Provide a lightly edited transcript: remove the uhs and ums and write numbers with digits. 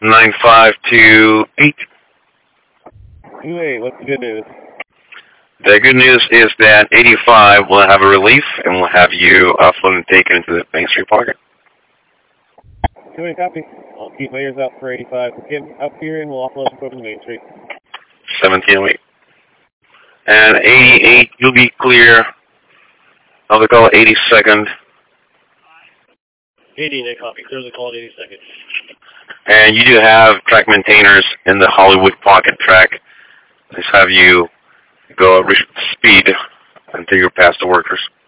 9528. Anyway, what's the good news? The good news is that 85 will have a relief and will have you offloaded and taken into the Main Street Pocket. 2-way copy. I'll keep my ears out for 85. We'll get up here and we'll offload the Main Street. 1708. And 88, you'll be clear. I'll be call 82nd. 88, copy. Clear the call at 82nd. And you do have track maintainers in the Hollywood Pocket track. Just have you go at speed until you're past the workers.